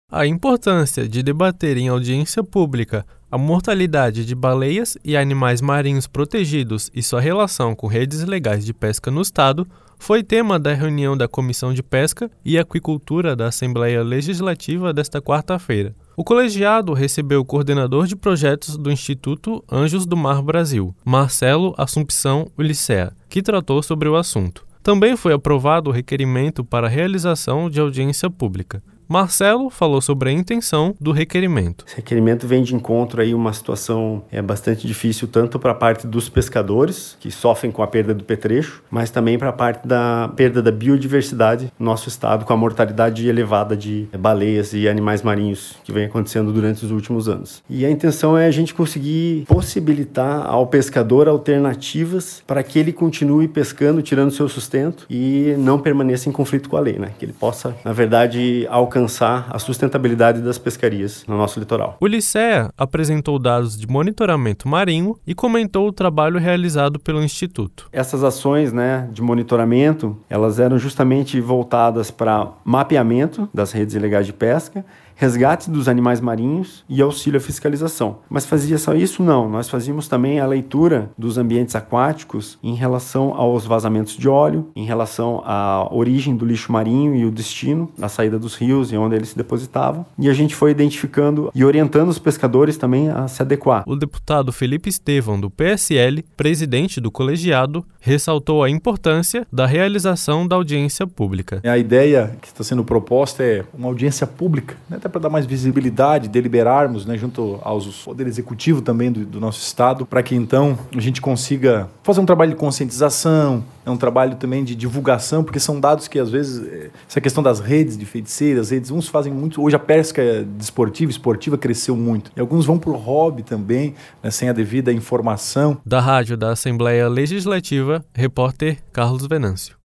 A importância de debater em audiência pública a mortalidade de baleias e animais marinhos protegidos e sua relação com redes legais de pesca no Estado foi tema da reunião da Comissão de Pesca e Aquicultura da Assembleia Legislativa desta quarta-feira. O colegiado recebeu o coordenador de projetos do Instituto Anjos do Mar Brasil, Marcelo Assumpção Ulicea, que tratou sobre o assunto. Também foi aprovado o requerimento para a realização de audiência pública. Marcelo falou sobre a intenção do requerimento. Esse requerimento vem de encontro aí uma situação bastante difícil, tanto para a parte dos pescadores, que sofrem com a perda do petrecho, mas também para a parte da perda da biodiversidade no nosso estado, com a mortalidade elevada de baleias e animais marinhos que vem acontecendo durante os últimos anos. E a intenção é a gente conseguir possibilitar ao pescador alternativas para que ele continue pescando, tirando seu sustento e não permaneça em conflito com a lei, né? Que ele possa, na verdade, alcançar a sustentabilidade das pescarias no nosso litoral. O Licea apresentou dados de monitoramento marinho e comentou o trabalho realizado pelo Instituto. Essas ações, de monitoramento, elas eram justamente voltadas para mapeamento das redes ilegais de pesca, resgate dos animais marinhos e auxílio à fiscalização. Mas fazia só isso? Não. Nós fazíamos também a leitura dos ambientes aquáticos em relação aos vazamentos de óleo, em relação à origem do lixo marinho e o destino, a saída dos rios e onde eles se depositavam. E a gente foi identificando e orientando os pescadores também a se adequar. O deputado Felipe Estevão, do PSL, presidente do colegiado, ressaltou a importância da realização da audiência pública. A ideia que está sendo proposta é uma audiência pública, até para dar mais visibilidade, deliberarmos, junto aos poder executivo também do nosso estado, para que então a gente consiga fazer um trabalho de conscientização, um trabalho também de divulgação, porque são dados que às vezes, essa questão das redes de feiticeiras, uns fazem muito, hoje a pesca esportiva cresceu muito, e alguns vão por hobby também, sem a devida informação. Da Rádio da Assembleia Legislativa, repórter Carlos Venâncio.